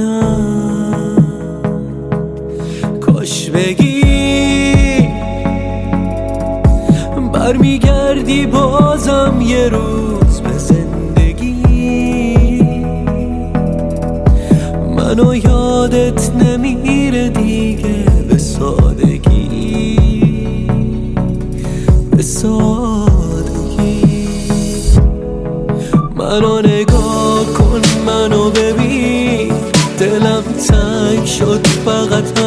نه کاش بگی برمیگردی بازم یه روز به زندگی، منو یادت نمیره دیگه به سادگی، به سادگی. منو نگاه کن، منو ببین، دلم تنگ شد فقط